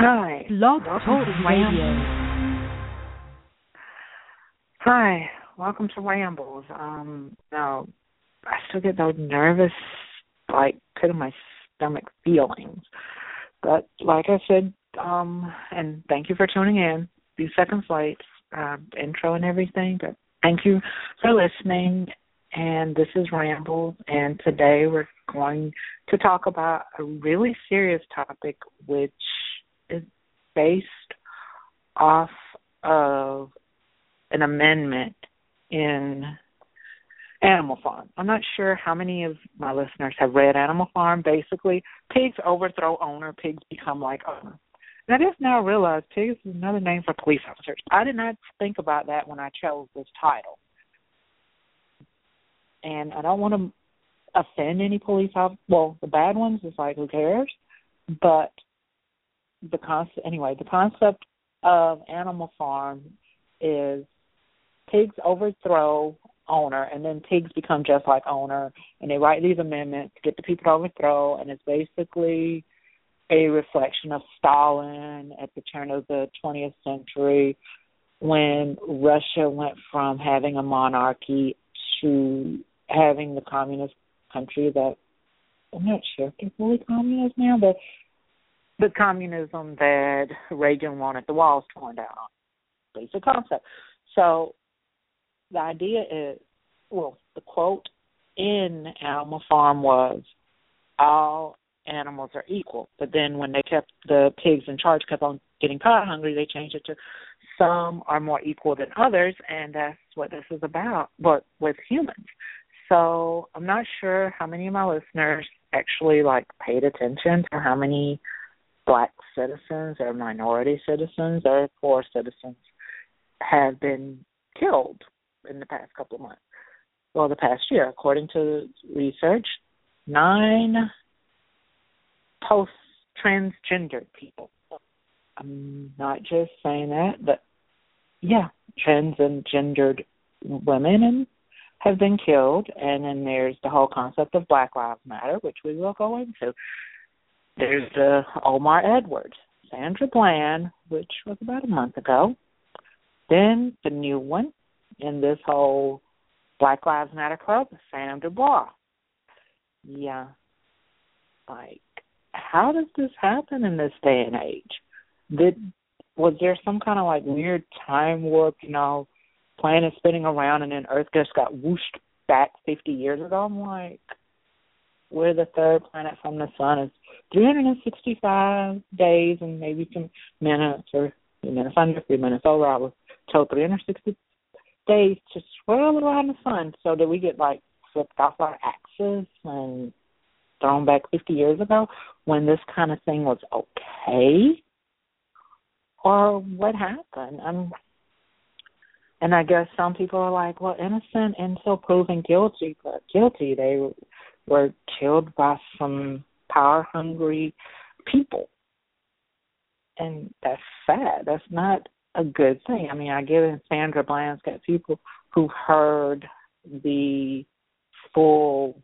Hi. Blog Welcome Talk to Radio. Hi. Welcome to Rambles. Now I still get those nervous, pit in my stomach feelings. But like I said, and thank you for tuning in. Few seconds late, intro and everything, but thank you for listening. And this is Rambles, and today we're going to talk about a really serious topic, which is based off of an amendment in Animal Farm. I'm not sure how many of my listeners have read Animal Farm. Basically, pigs overthrow owner, pigs become like owner. And I just now realize pigs is another name for police officers. I did not think about that when I chose this title. And I don't want to offend any police officers. Well, the bad ones is who cares? But the concept of Animal Farm is pigs overthrow owner, and then pigs become just like owner, and they write these amendments to get the people to overthrow, and it's basically a reflection of Stalin at the turn of the 20th century when Russia went from having a monarchy to having the communist country that, I'm not sure if they're fully communist now, but the communism that Reagan wanted the walls torn down on. Basic concept. So the idea is, the quote in Animal Farm was, all animals are equal. But then when they kept the pigs in charge, kept on getting power hungry, they changed it to some are more equal than others, and that's what this is about, but with humans. So I'm not sure how many of my listeners actually paid attention to how many black citizens or minority citizens or poor citizens have been killed in the past couple of months. Well, the past year, according to research, 9 post-transgender people. I'm not just saying that, but yeah, trans and gendered women have been killed, and then there's the whole concept of Black Lives Matter, which we will go into. There's the Omar Edwards, Sandra Bland, which was about a month ago. Then the new one in this whole Black Lives Matter club, Sam Dubois. Yeah, how does this happen in this day and age? Was there some kind of weird time warp, planet spinning around and then Earth just got whooshed back 50 years ago? I'm we're the third planet from the sun. It's 365 days and maybe some minutes or 3 minutes under, 3 minutes over. I was told 360 days to swirl around the sun. So did we get flipped off our axis and thrown back 50 years ago when this kind of thing was okay? Or what happened? And I guess some people are innocent until proven guilty. But guilty, they were killed by some power-hungry people. And that's sad. That's not a good thing. I mean, I get it. Sandra Bland's got people who heard the full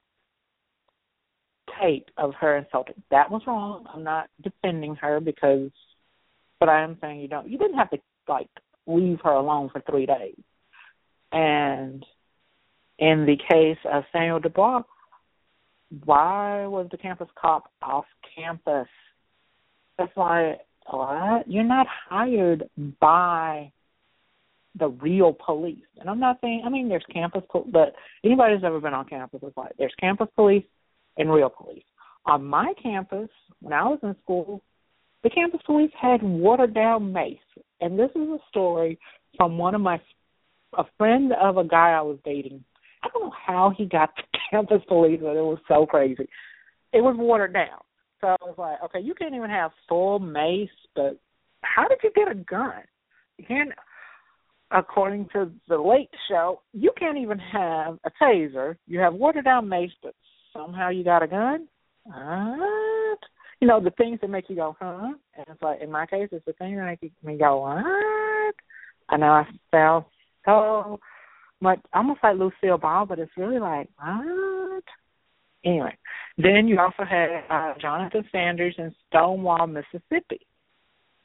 tape of her insulting. That was wrong. I'm not defending her but I am saying you didn't have to leave her alone for 3 days. And in the case of Samuel Dubois, why was the campus cop off campus? That's what? You're not hired by the real police. And I'm not saying, there's campus police, but anybody who's ever been on campus is there's campus police and real police. On my campus, when I was in school, the campus police had watered-down mace. And this is a story from a friend of a guy I was dating. I don't know how he got the campus police, but it was so crazy. It was watered down. So I was okay, you can't even have full mace, but how did you get a gun? You can't, according to the Late Show, you can't even have a taser. You have watered-down mace, but somehow you got a gun? What? The things that make you go, huh? And it's in my case, it's the thing that make me go, what? I know I sound so much, almost like Lucille Ball, but it's really what? Anyway, then you also had Jonathan Sanders in Stonewall, Mississippi.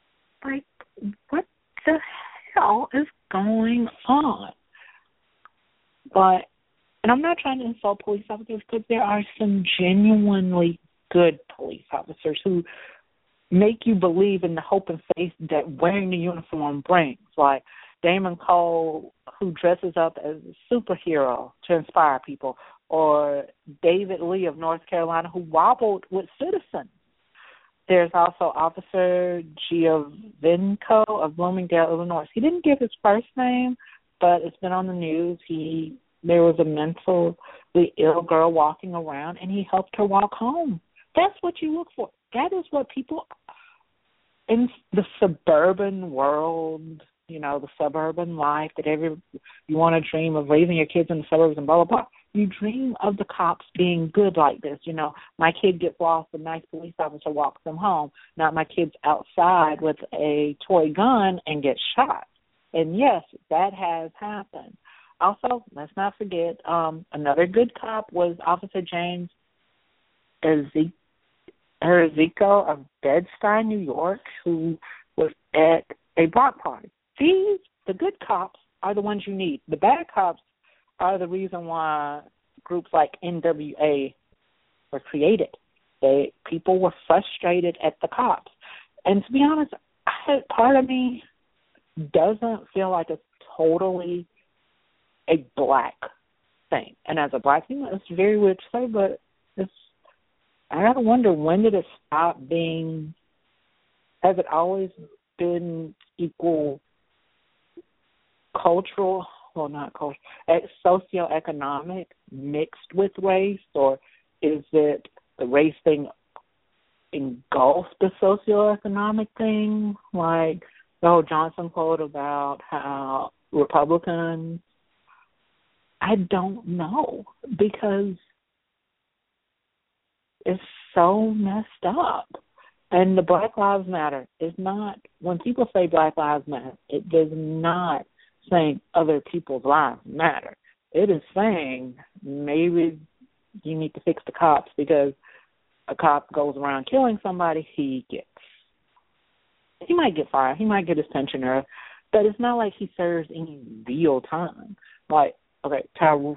like, what the hell is going on? But, and I'm not trying to insult police officers, because there are some genuinely good police officers who make you believe in the hope and faith that wearing the uniform brings. Like Damon Cole, who dresses up as a superhero to inspire people, or David Lee of North Carolina, who wobbled with citizens. There's also Officer Giovinco of Bloomingdale, Illinois. He didn't give his first name, but it's been on the news. There was a mentally ill girl walking around, and he helped her walk home. That's what you look for. That is what people in the suburban world, the suburban life that you want to dream of raising your kids in the suburbs and blah, blah, blah. You dream of the cops being good like this. My kid gets lost, a nice police officer walks them home. Not my kid's outside with a toy gun and gets shot. And yes, that has happened. Also, let's not forget, another good cop was Officer James Erziko of Bed-Stuy, New York, who was at a block party. The good cops are the ones you need. The bad cops are the reason why groups like NWA were created. People were frustrated at the cops. And to be honest, part of me doesn't feel like it's totally a black thing. And as a black female, it's very weird to say, but I gotta wonder, when did it stop being? Has it always been equal cultural? Well, not cultural, socioeconomic mixed with race, or is it the race thing engulfed the socioeconomic thing? Like the whole Johnson quote about how Republicans. I don't know, because it's so messed up. And the Black Lives Matter is not, when people say Black Lives Matter, it does not saying other people's lives matter. It is saying maybe you need to fix the cops, because a cop goes around killing somebody, he might get fired, he might get his pension early, but it's not like he serves any real time. Like, okay,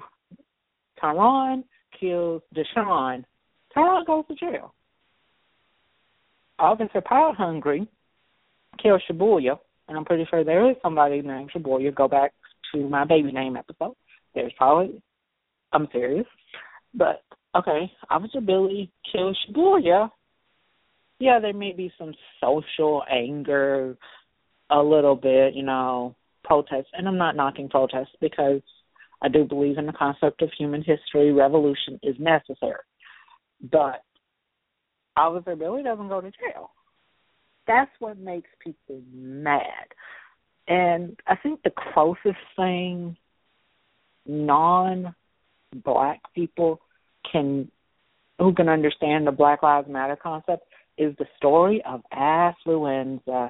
Tyron kills Deshaun, Tyron goes to jail. Officer Power Hungry kills Shibuya, and I'm pretty sure there is somebody named Shibuya. Go back to my baby name episode. There's probably, I'm serious. But, okay, Officer Billy kills Shibuya. Yeah, there may be some social anger, a little bit, protests. And I'm not knocking protests, because I do believe in the concept of human history. Revolution is necessary. But Officer Billy doesn't go to jail. That's what makes people mad. And I think the closest thing non-black people who can understand the Black Lives Matter concept is the story of affluenza.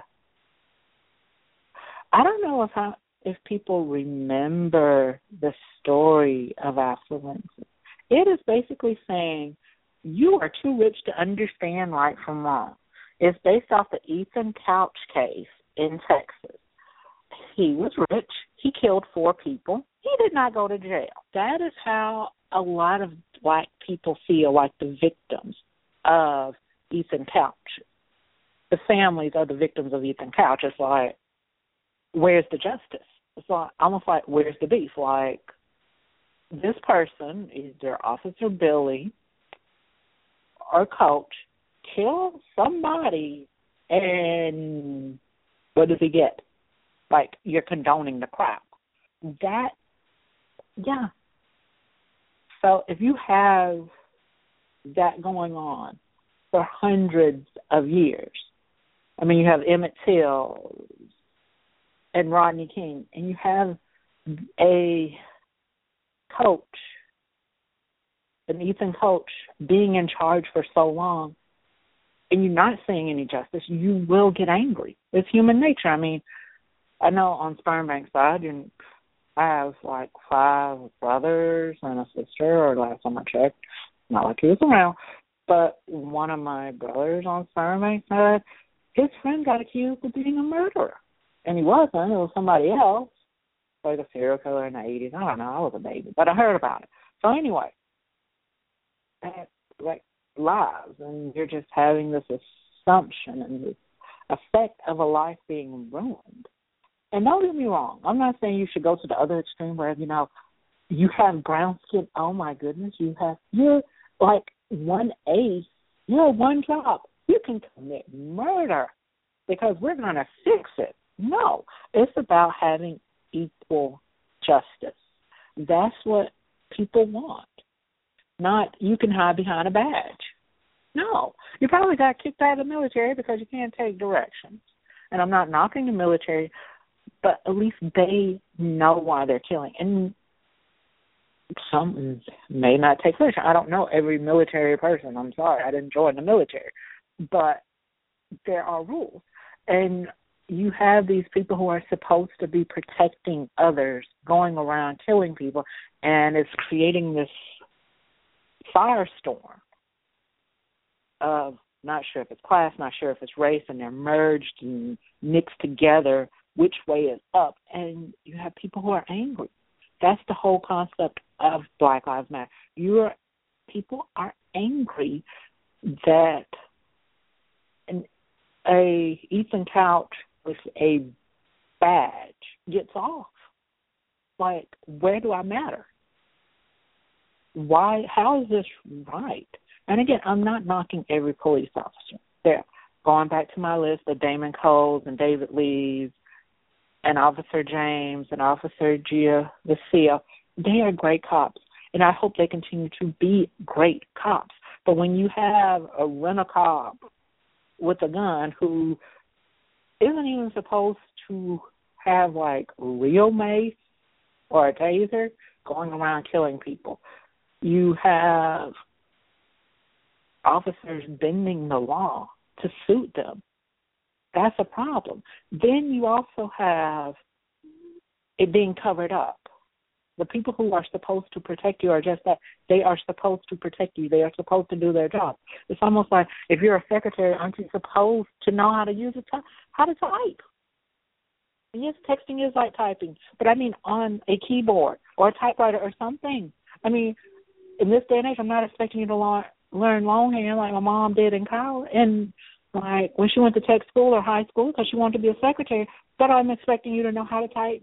I don't know if people remember the story of affluenza. It is basically saying you are too rich to understand right from wrong. It's based off the Ethan Couch case in Texas. He was rich. He killed 4 people. He did not go to jail. That is how a lot of black people feel, like the victims of Ethan Couch. The families are the victims of Ethan Couch. It's like, where's the justice? It's like, almost like, where's the beef? Like, this person, either Officer Billy or Coach, kill somebody, and what does he get? Like, you're condoning the crime. Yeah. So if you have that going on for hundreds of years, I mean, you have Emmett Till and Rodney King, and you have a coach, an Ethan Coach, being in charge for so long, and you're not seeing any justice, you will get angry. It's human nature. I mean, I know on Sperm Bank's side, I have like 5 brothers and a sister, or last time I checked, not like he was around, but one of my brothers on Sperm Bank's side, his friend got accused of being a murderer. And he wasn't. It was somebody else, like a serial killer in the 80s. I don't know. I was a baby. But I heard about it. So anyway, that's like lives. And you're just having this assumption and this effect of a life being ruined. And don't get me wrong. I'm not saying you should go to the other extreme where, you have brown skin. Oh, my goodness. You're like 1/8. You have one job. You can commit murder because we're going to fix it. No, it's about having equal justice. That's what people want. Not you can hide behind a badge. No, you probably got kicked out of the military because you can't take directions. And I'm not knocking the military, but at least they know why they're killing. And some may not take direction. I don't know every military person. I'm sorry, I didn't join the military. But there are rules. And you have these people who are supposed to be protecting others going around killing people, and it's creating this firestorm of not sure if it's class, not sure if it's race, and they're merged and mixed together, which way is up, and you have people who are angry. That's the whole concept of Black Lives Matter. People are angry that a Ethan Couch with a badge gets off. Like, where do I matter? Why? How is this right? And again, I'm not knocking every police officer. There, going back to my list of Damon Coles and David Lees and Officer James and Officer Gia Lucia, they are great cops, and I hope they continue to be great cops. But when you have a rent-a-cop with a gun who isn't even supposed to have, like, real mace or a taser going around killing people, you have officers bending the law to suit them. That's a problem. Then you also have it being covered up. The people who are supposed to protect you are just that. They are supposed to protect you. They are supposed to do their job. It's almost like if you're a secretary, aren't you supposed to know how to use how to type? Yes, texting is like typing, but I mean on a keyboard or a typewriter or something. I mean, in this day and age, I'm not expecting you to learn longhand like my mom did in college and like when she went to tech school or high school because she wanted to be a secretary, but I'm expecting you to know how to type.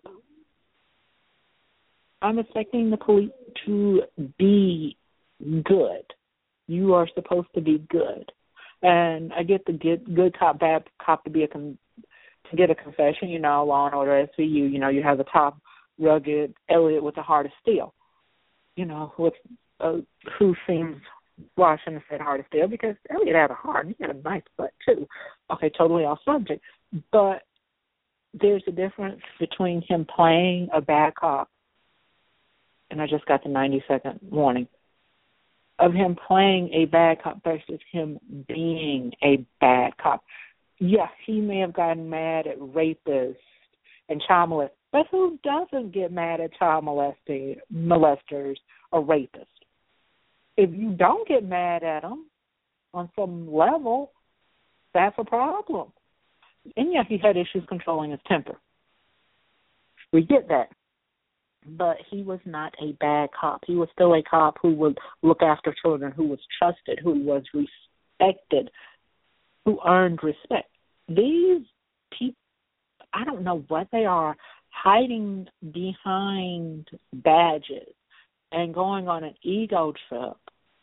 I'm expecting the police to be good. You are supposed to be good. And I get the good cop, bad cop to get a confession, Law and Order SVU, you have the top rugged Elliot with a heart of steel, with who seems, well, I shouldn't have said heart of steel because Elliot had a heart and he had a nice butt too. Okay, totally off subject. But there's a difference between him playing a bad cop, and I just got the 90-second warning, of him playing a bad cop versus him being a bad cop. Yeah, he may have gotten mad at rapists and child molesters, but who doesn't get mad at child molesters or rapists? If you don't get mad at them on some level, that's a problem. And yeah, he had issues controlling his temper. We get that. But he was not a bad cop. He was still a cop who would look after children, who was trusted, who was respected, who earned respect. These people, I don't know what they are, hiding behind badges and going on an ego trip.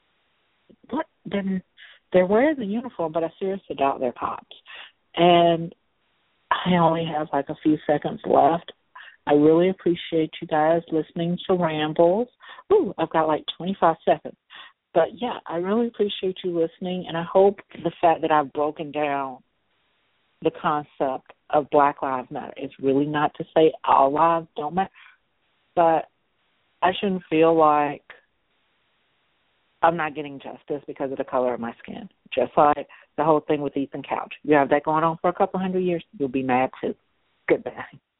They're wearing the uniform, but I seriously doubt they're cops. And I only have like a few seconds left. I really appreciate you guys listening to Rambles. Ooh, I've got like 25 seconds. But, yeah, I really appreciate you listening, and I hope the fact that I've broken down the concept of Black Lives Matter is really not to say all lives don't matter, but I shouldn't feel like I'm not getting justice because of the color of my skin, just like the whole thing with Ethan Couch. You have that going on for a couple hundred years, you'll be mad too. Goodbye.